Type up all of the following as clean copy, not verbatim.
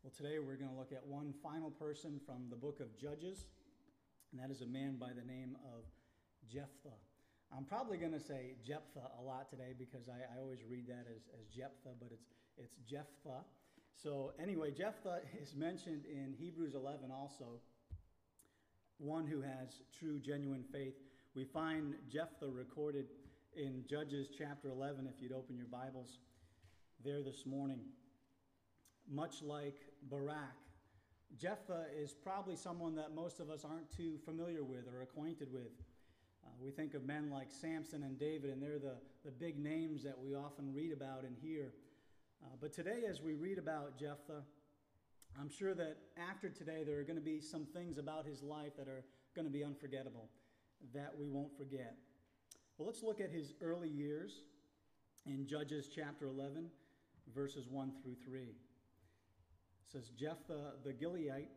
Well, today we're going to look at one final person from the book of Judges, and that is a man by the name of Jephthah. I'm probably going to say Jephthah a lot today because I always read that as Jephthah, but it's Jephthah. So anyway, Jephthah is mentioned in Hebrews 11 also, one who has true, genuine faith. We find Jephthah recorded in Judges chapter 11, if you'd open your Bibles there this morning. Much like Barak, Jephthah is probably someone that most of us aren't too familiar with or acquainted with. We think of men like Samson and David, and they're the big names that we often read about and hear. But today, as we read about Jephthah, I'm sure that after today there are going to be some things about his life that are going to be unforgettable, that we won't forget. Well, let's look at his early years in Judges chapter 11, verses 1 through 3. It says, Jephthah the Gileadite,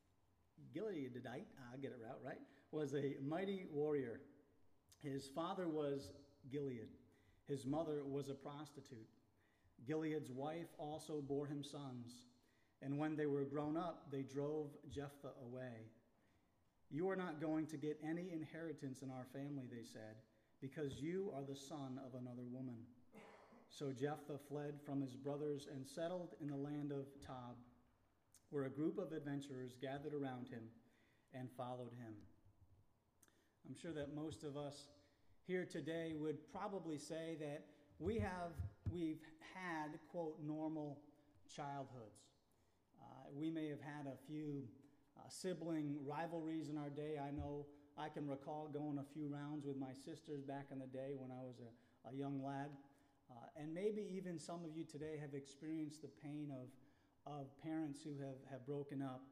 I get it right, was a mighty warrior. His father was Gilead. His mother was a prostitute. Gilead's wife also bore him sons. And when they were grown up, they drove Jephthah away. You are not going to get any inheritance in our family, they said, because you are the son of another woman. So Jephthah fled from his brothers and settled in the land of Tob, where a group of adventurers gathered around him and followed him. I'm sure that most of us here today would probably say that we've had, quote, normal childhoods. We may have had a few sibling rivalries in our day. I know I can recall going a few rounds with my sisters back in the day when I was a young lad. And maybe even some of you today have experienced the pain of parents who have broken up.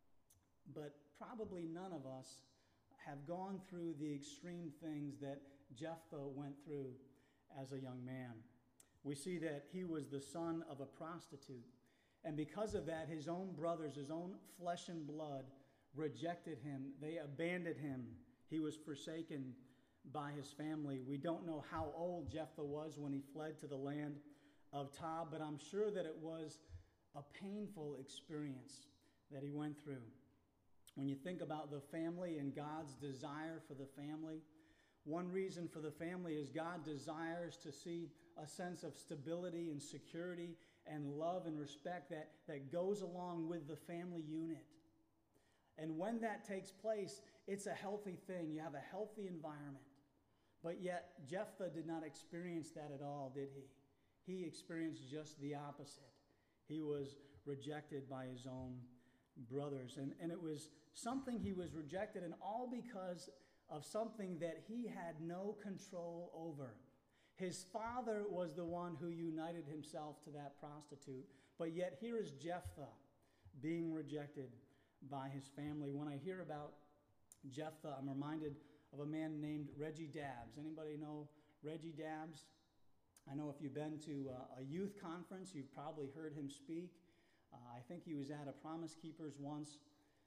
But probably none of us have gone through the extreme things that Jephthah went through as a young man. We see that he was the son of a prostitute. And because of that, his own brothers, his own flesh and blood, rejected him. They abandoned him. He was forsaken by his family. We don't know how old Jephthah was when he fled to the land of Tob, but I'm sure that it was a painful experience that he went through. When you think about the family and God's desire for the family, one reason for the family is God desires to see a sense of stability and security and love and respect that goes along with the family unit. And when that takes place, it's a healthy thing. You have a healthy environment. But yet, Jephthah did not experience that at all, did he? He experienced just the opposite. He was rejected by his own brothers. And it was something he was rejected, and all because of something that he had no control over. His father was the one who united himself to that prostitute. But yet here is Jephthah being rejected by his family. When I hear about Jephthah, I'm reminded of a man named Reggie Dabbs. Anybody know Reggie Dabbs? I know if you've been to a youth conference, you've probably heard him speak. I think he was at a Promise Keepers once.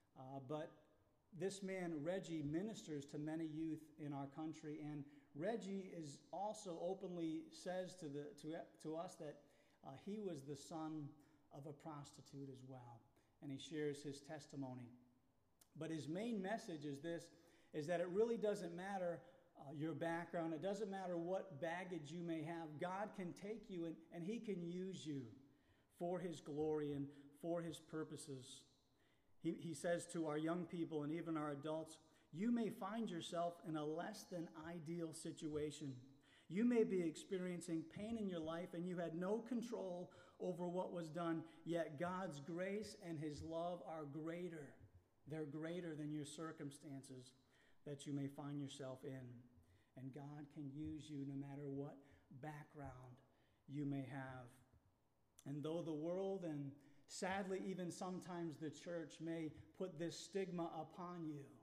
But this man, Reggie, ministers to many youth in our country. And Reggie is also openly says to us that he was the son of a prostitute as well. And he shares his testimony. But his main message is this, is that it really doesn't matter your background. It doesn't matter what baggage you may have. God can take you and he can use you for his glory and for his purposes. He says to our young people and even our adults, you may find yourself in a less than ideal situation. You may be experiencing pain in your life and you had no control over what was done, yet God's grace and his love are greater. They're greater than your circumstances that you may find yourself in. And God can use you no matter what background you may have. And though the world and sadly even sometimes the church may put this stigma upon you,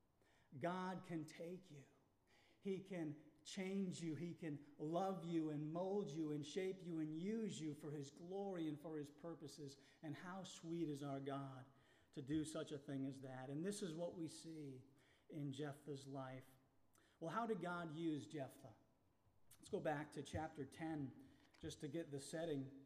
God can take you. He can change you. He can love you and mold you and shape you and use you for his glory and for his purposes. And how sweet is our God to do such a thing as that. And this is what we see in Jephthah's life. Well, how did God use Jephthah? Let's go back to chapter 10 just to get the setting.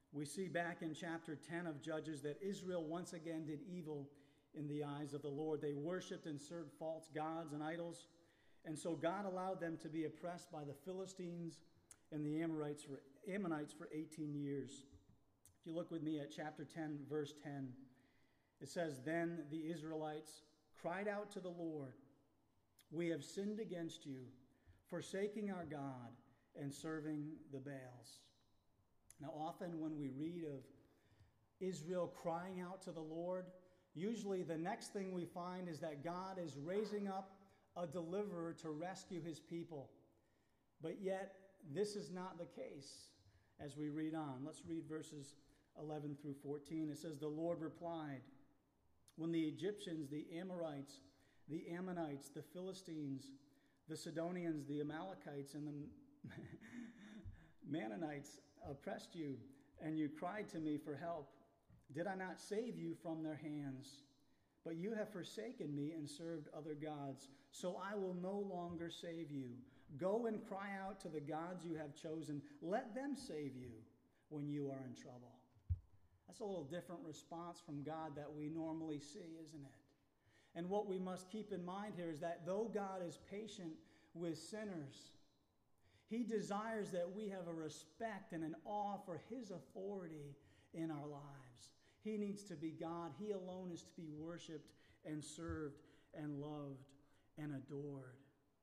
We see back in chapter 10 of Judges that Israel once again did evil in the eyes of the Lord. They worshipped and served false gods and idols. And so God allowed them to be oppressed by the Philistines and the Ammonites for 18 years. If you look with me at chapter 10, verse 10, it says, "Then the Israelites cried out to the Lord, 'We have sinned against you, forsaking our God and serving the Baals.'" Now, often when we read of Israel crying out to the Lord, usually the next thing we find is that God is raising up a deliverer to rescue his people. But yet, this is not the case as we read on. Let's read verses 11 through 14. It says, "The Lord replied, 'When the Egyptians, the Amorites, the Ammonites, the Philistines, the Sidonians, the Amalekites, and the Mannonites oppressed you, and you cried to me for help, did I not save you from their hands? But you have forsaken me and served other gods, so I will no longer save you. Go and cry out to the gods you have chosen. Let them save you when you are in trouble.'" That's a little different response from God that we normally see, isn't it? And what we must keep in mind here is that though God is patient with sinners, he desires that we have a respect and an awe for his authority in our lives. He needs to be God. He alone is to be worshiped and served and loved and adored.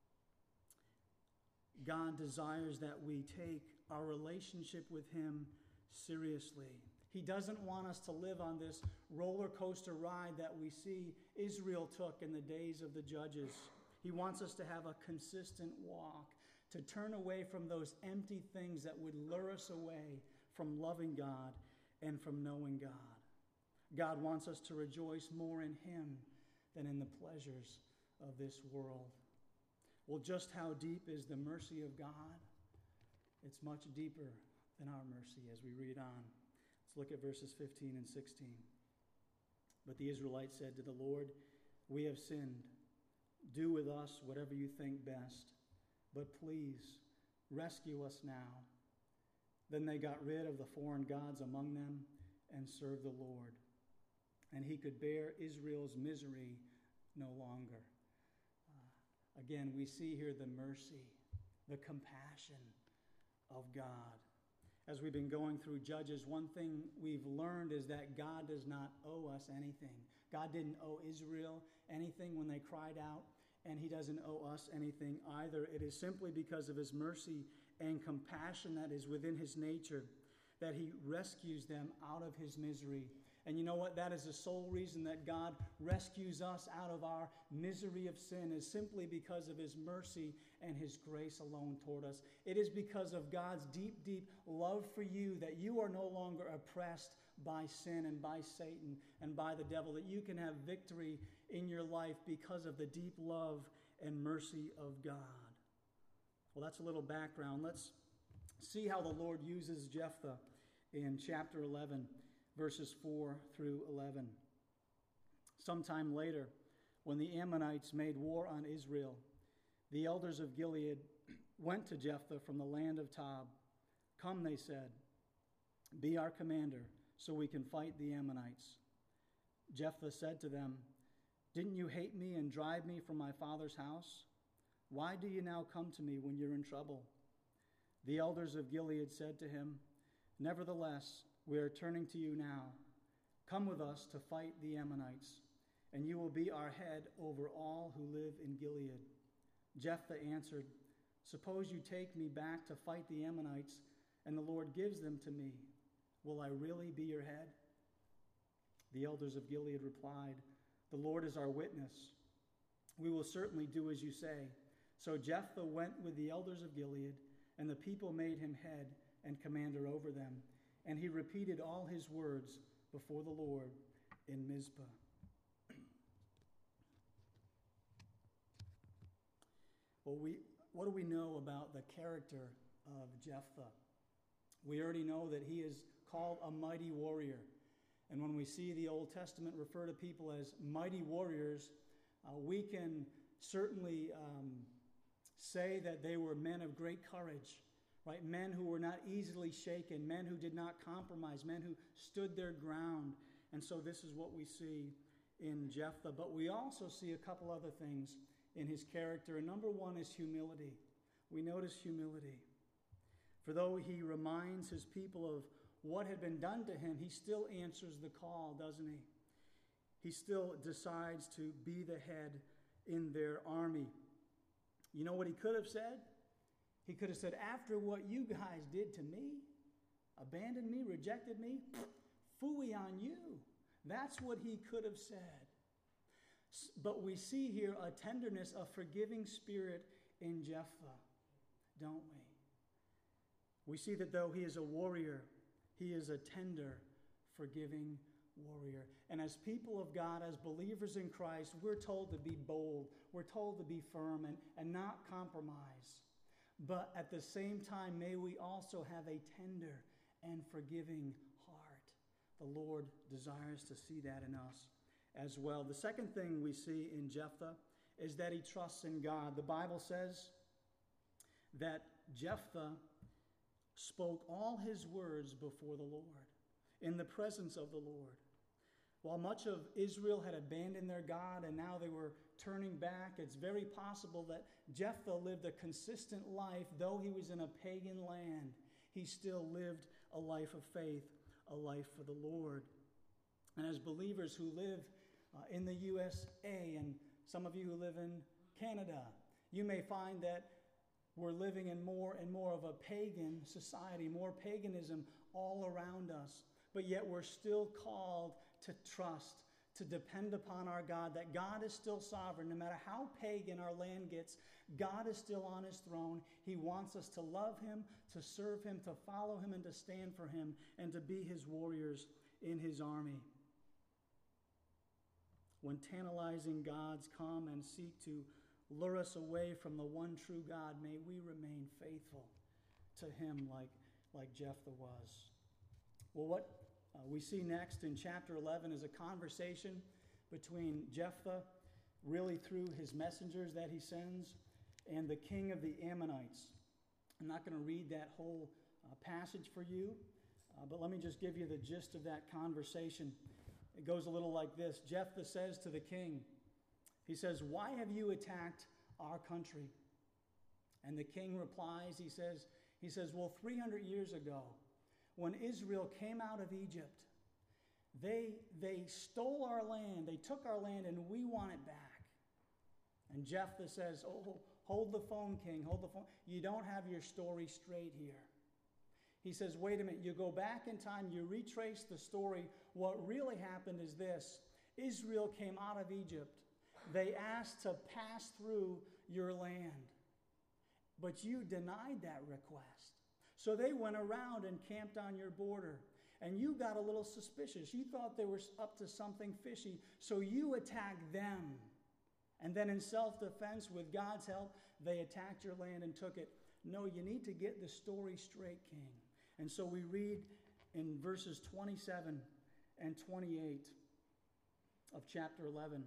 God desires that we take our relationship with him seriously. He doesn't want us to live on this roller coaster ride that we see Israel took in the days of the Judges. He wants us to have a consistent walk, to turn away from those empty things that would lure us away from loving God and from knowing God. God wants us to rejoice more in him than in the pleasures of this world. Well, just how deep is the mercy of God? It's much deeper than our mercy as we read on. Let's look at verses 15 and 16. "But the Israelites said to the Lord, 'We have sinned. Do with us whatever you think best, but please rescue us now.' Then they got rid of the foreign gods among them and served the Lord. And he could bear Israel's misery no longer." Again, we see here the mercy, the compassion of God. As we've been going through Judges, one thing we've learned is that God does not owe us anything. God didn't owe Israel anything when they cried out, and he doesn't owe us anything either. It is simply because of his mercy and compassion that is within his nature that he rescues them out of his misery. And you know what? That is the sole reason that God rescues us out of our misery of sin, is simply because of his mercy and his grace alone toward us. It is because of God's deep, deep love for you that you are no longer oppressed by sin and by Satan and by the devil, that you can have victory in your life because of the deep love and mercy of God. Well, that's a little background. Let's see how the Lord uses Jephthah in chapter 11. Verses 4 through 11. "Sometime later, when the Ammonites made war on Israel, the elders of Gilead went to Jephthah from the land of Tob. 'Come,' they said, 'be our commander, so we can fight the Ammonites.' Jephthah said to them, 'Didn't you hate me and drive me from my father's house? Why do you now come to me when you're in trouble?' The elders of Gilead said to him, 'Nevertheless, we are turning to you now. Come with us to fight the Ammonites, and you will be our head over all who live in Gilead.' Jephthah answered, 'Suppose you take me back to fight the Ammonites, and the Lord gives them to me. Will I really be your head?' The elders of Gilead replied, 'The Lord is our witness. We will certainly do as you say.' So Jephthah went with the elders of Gilead, and the people made him head and commander over them. And he repeated all his words before the Lord in Mizpah." Well, what do we know about the character of Jephthah? We already know that he is called a mighty warrior. And when we see the Old Testament refer to people as mighty warriors, we can certainly say that they were men of great courage, right? Men who were not easily shaken, men who did not compromise, men who stood their ground. And so this is what we see in Jephthah. But we also see a couple other things in his character. And number one is humility. We notice humility. For though he reminds his people of what had been done to him, he still answers the call, doesn't he? He still decides to be the head in their army. You know what he could have said? He could have said, after what you guys did to me, abandoned me, rejected me, phooey on you. That's what he could have said. But we see here a tenderness, a forgiving spirit in Jephthah, don't we? We see that though he is a warrior, he is a tender, forgiving warrior. And as people of God, as believers in Christ, we're told to be bold. We're told to be firm and not compromise. But at the same time, may we also have a tender and forgiving heart. The Lord desires to see that in us as well. The second thing we see in Jephthah is that he trusts in God. The Bible says that Jephthah spoke all his words before the Lord, in the presence of the Lord. While much of Israel had abandoned their God and now they were turning back, it's very possible that Jephthah lived a consistent life. Though he was in a pagan land, he still lived a life of faith, a life for the Lord. And as believers who live in the USA, and some of you who live in Canada, you may find that we're living in more and more of a pagan society, more paganism all around us. But yet we're still called to trust, to depend upon our God, that God is still sovereign. No matter how pagan our land gets, God is still on his throne. He wants us to love him, to serve him, to follow him, and to stand for him, and to be his warriors in his army. When tantalizing gods come and seek to lure us away from the one true God, may we remain faithful to him like Jephthah was. Well, what we see next in chapter 11 is a conversation between Jephthah, really through his messengers that he sends, and the king of the Ammonites. I'm not going to read that whole passage for you, but let me just give you the gist of that conversation. It goes a little like this. Jephthah says to the king, he says, "Why have you attacked our country?" And the king replies, he says, "Well, 300 years ago, when Israel came out of Egypt, they stole our land, they took our land, and we want it back." And Jephthah says, "Oh, hold the phone, king, hold the phone. You don't have your story straight here." He says, "Wait a minute, you go back in time, you retrace the story. What really happened is this. Israel came out of Egypt. They asked to pass through your land, but you denied that request. So they went around and camped on your border, and you got a little suspicious. You thought they were up to something fishy, so you attacked them. And then in self-defense, with God's help, they attacked your land and took it. No, you need to get the story straight, king." And so we read in verses 27 and 28 of chapter 11.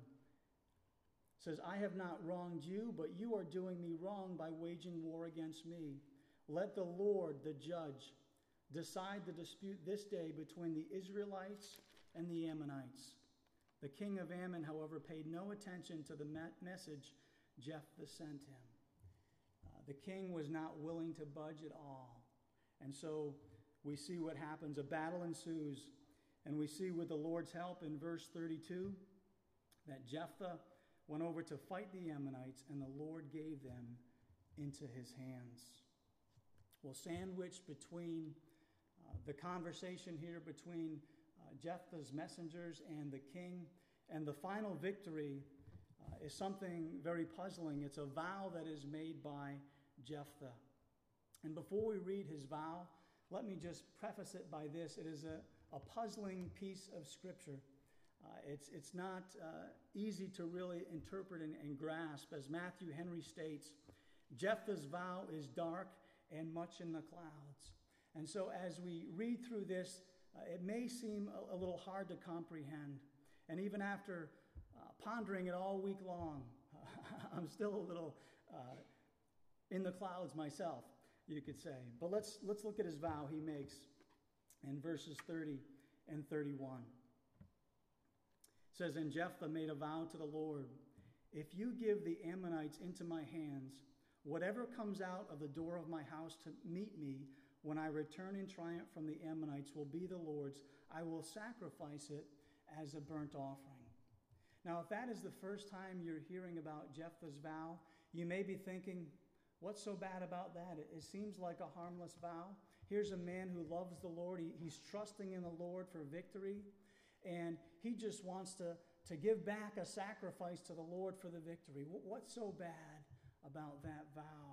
It says, "I have not wronged you, but you are doing me wrong by waging war against me. Let the Lord, the judge, decide the dispute this day between the Israelites and the Ammonites." The king of Ammon, however, paid no attention to the message Jephthah sent him. The king was not willing to budge at all. And so we see what happens. A battle ensues. And we see with the Lord's help in verse 32 that Jephthah went over to fight the Ammonites, and the Lord gave them into his hands. Well, sandwiched between the conversation here between Jephthah's messengers and the king, and the final victory is something very puzzling. It's a vow that is made by Jephthah. And before we read his vow, let me just preface it by this. It is a puzzling piece of Scripture. It's not easy to really interpret and grasp. As Matthew Henry states, Jephthah's vow is dark and much in the clouds. And so as we read through this, it may seem a little hard to comprehend. And even after pondering it all week long, I'm still a little in the clouds myself. you could say. But let's look at his vow he makes in verses 30 and 31. It says, "And Jephthah made a vow to the Lord, if you give the Ammonites into my hands, whatever comes out of the door of my house to meet me when I return in triumph from the Ammonites will be the Lord's. I will sacrifice it as a burnt offering." Now, if that is the first time you're hearing about Jephthah's vow, you may be thinking, what's so bad about that? It seems like a harmless vow. Here's a man who loves the Lord. He's trusting in the Lord for victory, and he just wants to give back a sacrifice to the Lord for the victory. What's so bad about that vow?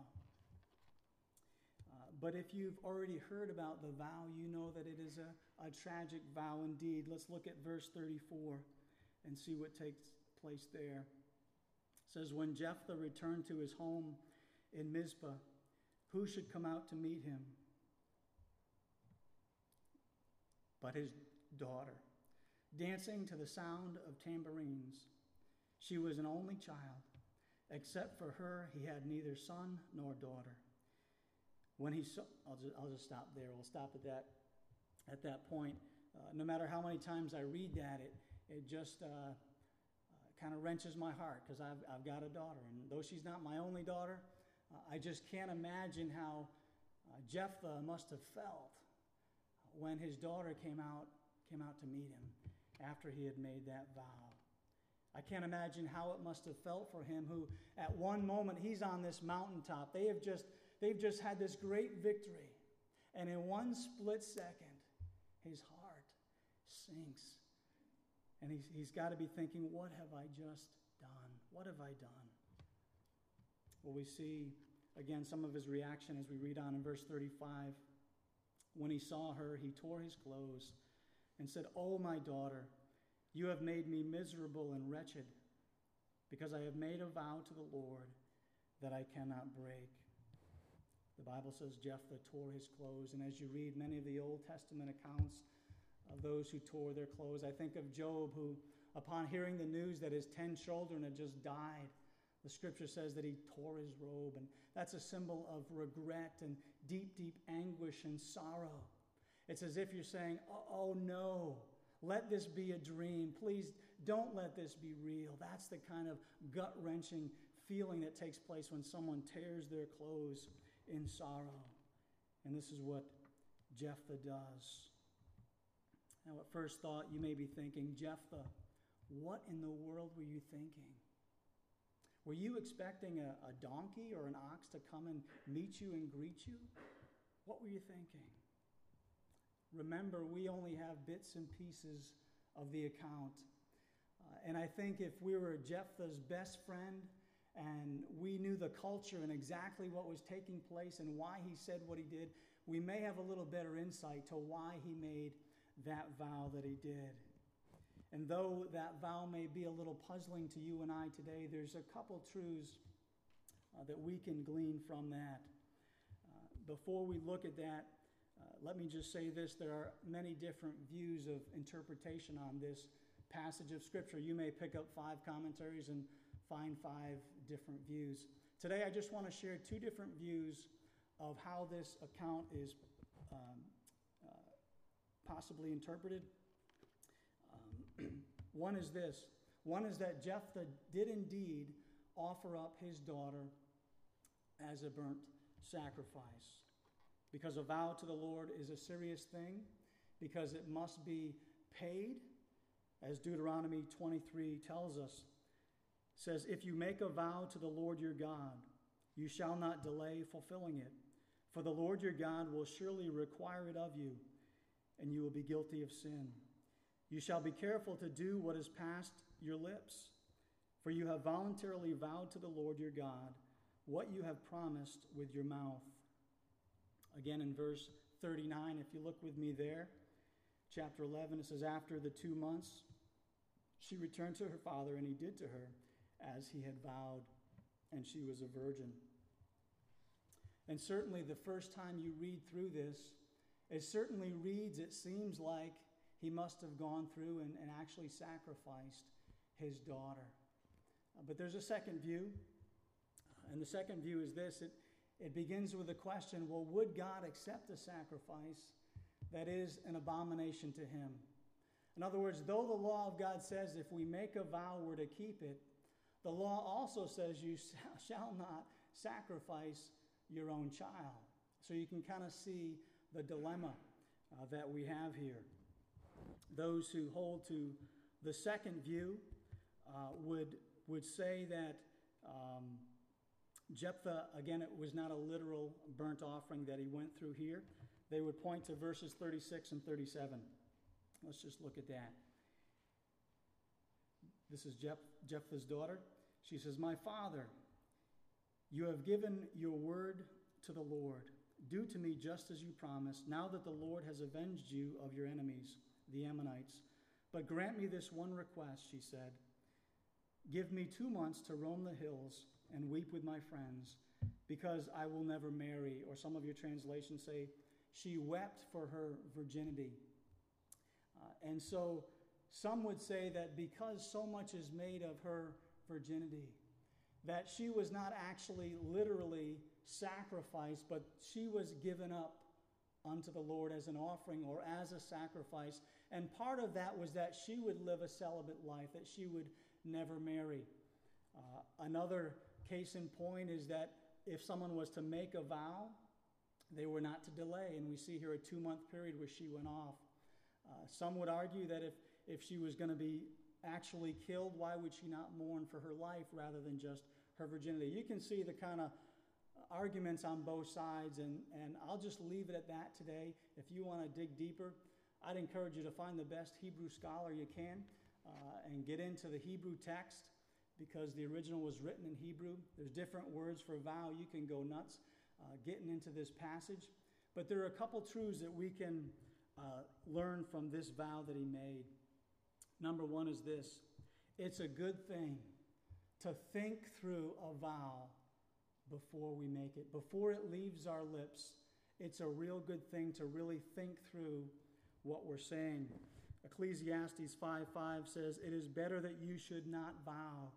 But if you've already heard about the vow, you know that it is a tragic vow indeed. Let's look at verse 34 and see what takes place there. It says, "When Jephthah returned to his home in Mizpah, who should come out to meet him but his daughter, dancing to the sound of tambourines? She was an only child. Except for her, he had neither son nor daughter. When he saw," I'll just stop there. We'll stop at that point. No matter how many times I read that, it just kind of wrenches my heart, because I've got a daughter, and though she's not my only daughter, I just can't imagine how Jephthah must have felt when his daughter came out to meet him after he had made that vow. I can't imagine how it must have felt for him, who at one moment he's on this mountaintop. They've just had this great victory, and in one split second, his heart sinks, and he's got to be thinking, what have I just done? What have I done? Well, we see again some of his reaction as we read on in verse 35. "When he saw her, he tore his clothes and said, 'Oh, my daughter, you have made me miserable and wretched, because I have made a vow to the Lord that I cannot break.'" The Bible says Jephthah tore his clothes, and as you read many of the Old Testament accounts of those who tore their clothes, I think of Job, who, upon hearing the news that his 10 children had just died, the scripture says that he tore his robe, and that's a symbol of regret and deep, deep anguish and sorrow. It's as if you're saying, oh no, let this be a dream. Please don't let this be real. That's the kind of gut-wrenching feeling that takes place when someone tears their clothes in sorrow. And this is what Jephthah does. Now, at first thought, you may be thinking, Jephthah, what in the world were you thinking? Were you expecting a donkey or an ox to come and meet you and greet you? What were you thinking? Remember, we only have bits and pieces of the account. And I think if we were Jephthah's best friend and we knew the culture and exactly what was taking place and why he said what he did, we may have a little better insight to why he made that vow that he did. And though that vow may be a little puzzling to you and I today, there's a couple truths that we can glean from that. Before we look at that, let me just say this. There are many different views of interpretation on this passage of Scripture. You may pick up 5 commentaries and find 5 different views. Today, I just want to share 2 different views of how this account is possibly interpreted. One is this. One is that Jephthah did indeed offer up his daughter as a burnt sacrifice, because a vow to the Lord is a serious thing, because it must be paid, as Deuteronomy 23 tells us. It says, "If you make a vow to the Lord your God, you shall not delay fulfilling it, for the Lord your God will surely require it of you, and you will be guilty of sin. You shall be careful to do what is past your lips, for you have voluntarily vowed to the Lord your God what you have promised with your mouth." Again, in verse 39, if you look with me there, chapter 11, it says, "After the 2 months, she returned to her father, and he did to her as he had vowed, and she was a virgin." And certainly the first time you read through this, it certainly reads, it seems like he must have gone through and actually sacrificed his daughter. But there's a second view, and the second view is this. it begins with the question, well, would God accept a sacrifice that is an abomination to him? In other words, though the law of God says if we make a vow, we're to keep it, the law also says you shall not sacrifice your own child. So you can kind of see the dilemma that we have here. Those who hold to the second view would say that Jephthah, again, it was not a literal burnt offering that he went through here. They would point to verses 36 and 37. Let's just look at that. This is Jephthah's daughter. She says, "My father, you have given your word to the Lord. Do to me just as you promised, now that the Lord has avenged you of your enemies, the Ammonites. But grant me this one request," she said. "Give me 2 months to roam the hills and weep with my friends, because I will never marry." Or some of your translations say, she wept for her virginity. And so some would say that because so much is made of her virginity, that she was not actually literally sacrificed, but she was given up unto the Lord as an offering or as a sacrifice. And part of that was that she would live a celibate life, that she would never marry. Another case in point is that if someone was to make a vow, they were not to delay. And we see here a 2-month period where she went off. Some would argue that if she was going to be actually killed, why would she not mourn for her life rather than just her virginity? You can see the kind of arguments on both sides, and I'll just leave it at that today. If you want to dig deeper, I'd encourage you to find the best Hebrew scholar you can and get into the Hebrew text, because the original was written in Hebrew. There's different words for vow. You can go nuts getting into this passage. But there are a couple truths that we can learn from this vow that he made. Number one is this: it's a good thing to think through a vow before we make it. Before it leaves our lips, it's a real good thing to really think through what we're saying. Ecclesiastes 5:5 says, "It is better that you should not vow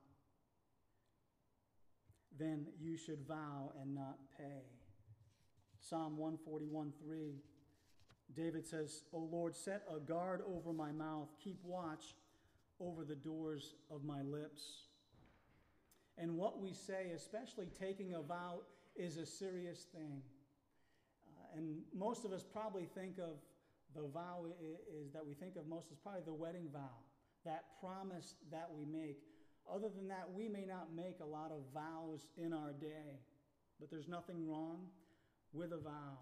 than you should vow and not pay." Psalm 141:3, David says, "O Lord, set a guard over my mouth. Keep watch over the doors of my lips." And what we say, especially taking a vow, is a serious thing. And most of us probably think of the vow is that we think of most is probably the wedding vow, that promise that we make. Other than that, we may not make a lot of vows in our day, but there's nothing wrong with a vow.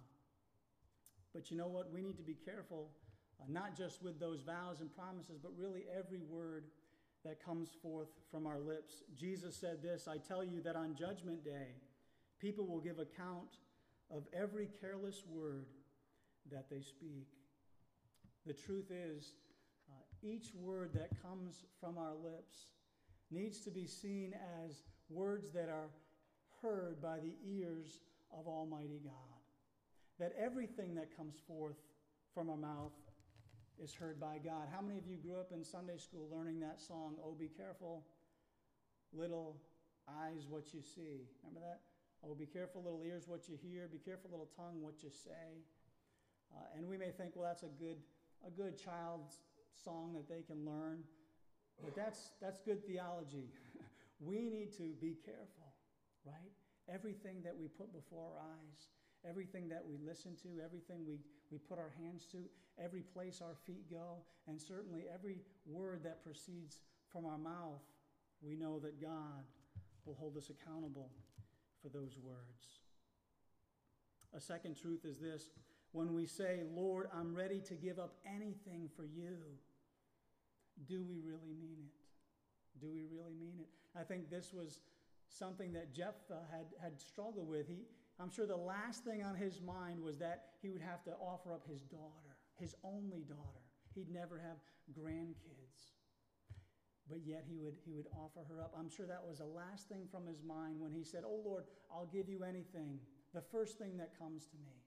But you know what? We need to be careful, not just with those vows and promises, but really every word that comes forth from our lips. Jesus said this, "I tell you that on Judgment Day, people will give account of every careless word that they speak." The truth is, each word that comes from our lips needs to be seen as words that are heard by the ears of Almighty God. That everything that comes forth from our mouth is heard by God. How many of you grew up in Sunday school learning that song, "Oh, be careful, little eyes, what you see"? Remember that? "Oh, be careful, little ears, what you hear. Be careful, little tongue, what you say." And we may think, well, that's a good child's song that they can learn. But that's good theology. We need to be careful, right? Everything that we put before our eyes, everything that we listen to, everything we put our hands to, every place our feet go, and certainly every word that proceeds from our mouth, we know that God will hold us accountable for those words. A second truth is this: when we say, "Lord, I'm ready to give up anything for you," do we really mean it? Do we really mean it? I think this was something that Jephthah had struggled with. I'm sure the last thing on his mind was that he would have to offer up his daughter, his only daughter. He'd never have grandkids. But yet he would offer her up. I'm sure that was the last thing from his mind when he said, "Oh Lord, I'll give you anything, the first thing that comes to me."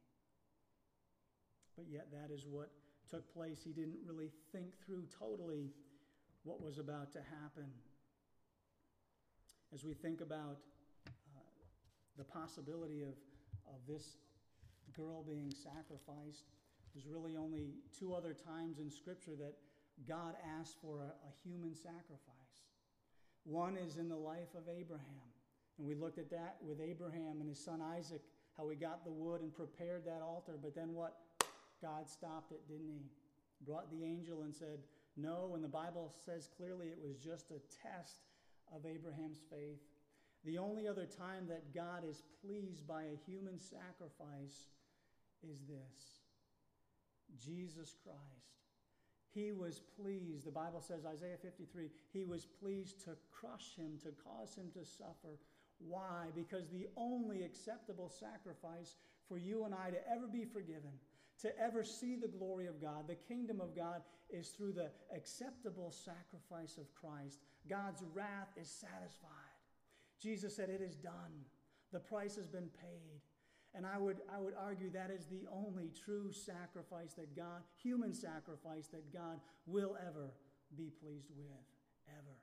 But yet that is what took place. He didn't really think through totally what was about to happen. As we think about the possibility of of this girl being sacrificed. There's really only two other times in Scripture that God asked for a human sacrifice. One is in the life of Abraham. And we looked at that with Abraham and his son Isaac, how he got the wood and prepared that altar. But then what? God stopped it, didn't he? Brought the angel and said, no. And the Bible says clearly it was just a test of Abraham's faith. The only other time that God is pleased by a human sacrifice is this: Jesus Christ. He was pleased, the Bible says, Isaiah 53, he was pleased to crush him, to cause him to suffer. Why? Because the only acceptable sacrifice for you and I to ever be forgiven, to ever see the glory of God, the kingdom of God, is through the acceptable sacrifice of Christ. God's wrath is satisfied. Jesus said, it is done. The price has been paid. And I would argue that is the only true sacrifice that God, human sacrifice that God will ever be pleased with, ever.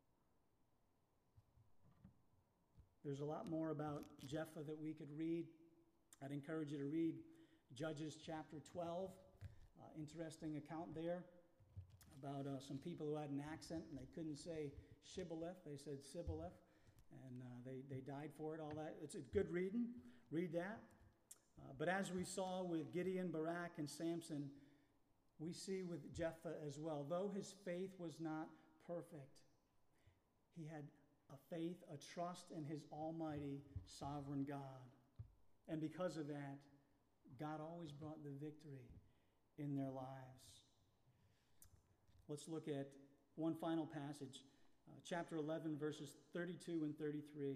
There's a lot more about Jephthah that we could read. I'd encourage you to read Judges chapter 12. Interesting account there about some people who had an accent and they couldn't say Shibboleth, they said Sibboleth, and they died for it, all that. It's a good reading. Read that. But as we saw with Gideon, Barak, and Samson, we see with Jephthah as well. Though his faith was not perfect, he had a faith, a trust in his almighty, sovereign God. And because of that, God always brought the victory in their lives. Let's look at one final passage, chapter 11, verses 32 and 33.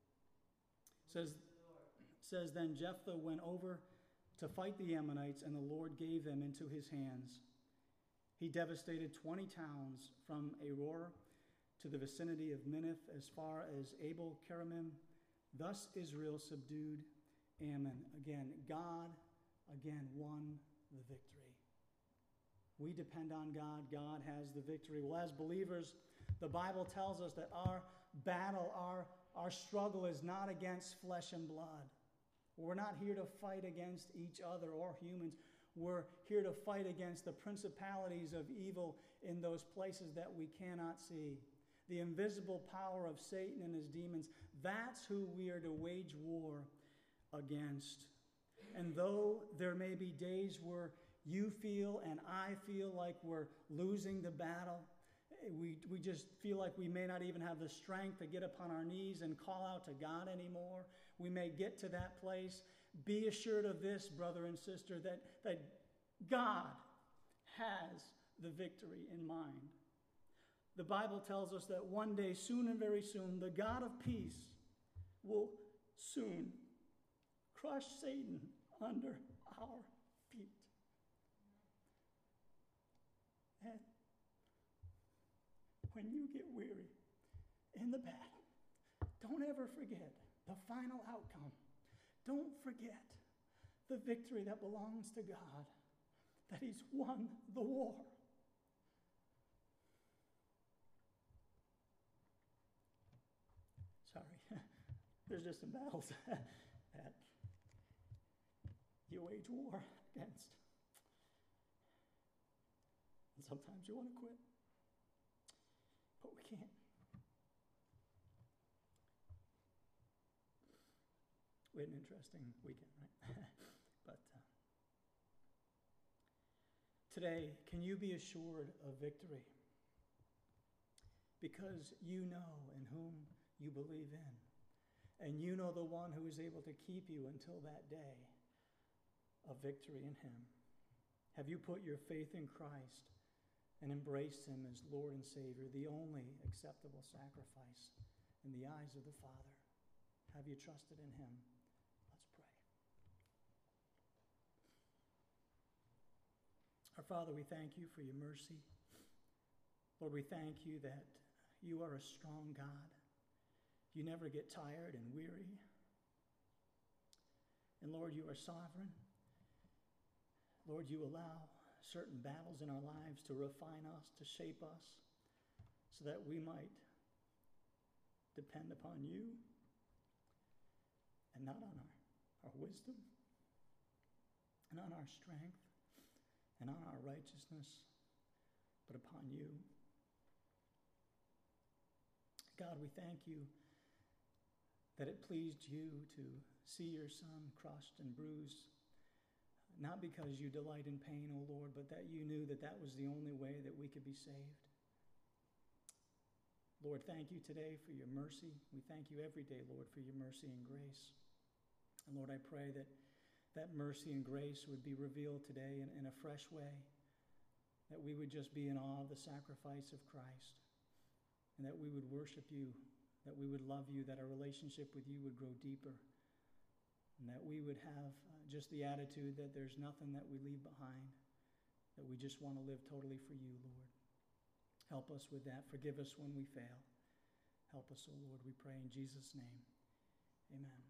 It says, then Jephthah went over to fight the Ammonites, and the Lord gave them into his hands. He devastated 20 towns from Aroer to the vicinity of Minnith as far as Abel-keramim. Thus Israel subdued Ammon. Again, God won the victory. We depend on God. God has the victory. Well, as believers, the Bible tells us that our battle, our struggle is not against flesh and blood. We're not here to fight against each other or humans. We're here to fight against the principalities of evil in those places that we cannot see. The invisible power of Satan and his demons, that's who we are to wage war against. And though there may be days where you feel and I feel like we're losing the battle, we just feel like we may not even have the strength to get upon our knees and call out to God anymore. We may get to that place. Be assured of this, brother and sister, that God has the victory in mind. The Bible tells us that one day, soon and very soon, the God of peace will soon crush Satan under our feet. And when you get weary in the battle, don't ever forget the final outcome. Don't forget the victory that belongs to God, that he's won the war. Sorry, there's just some battles that you wage war against. And sometimes you want to quit, but we can't. We had an interesting weekend, right? But today, can you be assured of victory? Because you know in whom you believe in. And you know the one who is able to keep you until that day of victory in him. Have you put your faith in Christ and embraced him as Lord and Savior, the only acceptable sacrifice in the eyes of the Father? Have you trusted in him? Let's pray. Our Father, we thank you for your mercy. Lord, we thank you that you are a strong God. You never get tired and weary. And Lord, you are sovereign. Lord, you allow certain battles in our lives to refine us, to shape us, so that we might depend upon you and not on our wisdom, and on our strength, and on our righteousness, but upon you. God, we thank you that it pleased you to see your Son crushed and bruised, not because you delight in pain, O Lord, but that you knew that that was the only way that we could be saved. Lord, thank you today for your mercy. We thank you every day, Lord, for your mercy and grace. And Lord, I pray that that mercy and grace would be revealed today in a fresh way, that we would just be in awe of the sacrifice of Christ, and that we would worship you, that we would love you, that our relationship with you would grow deeper, and that we would have just the attitude that there's nothing that we leave behind, that we just want to live totally for you, Lord. Help us with that. Forgive us when we fail. Help us, O Lord, we pray in Jesus' name. Amen.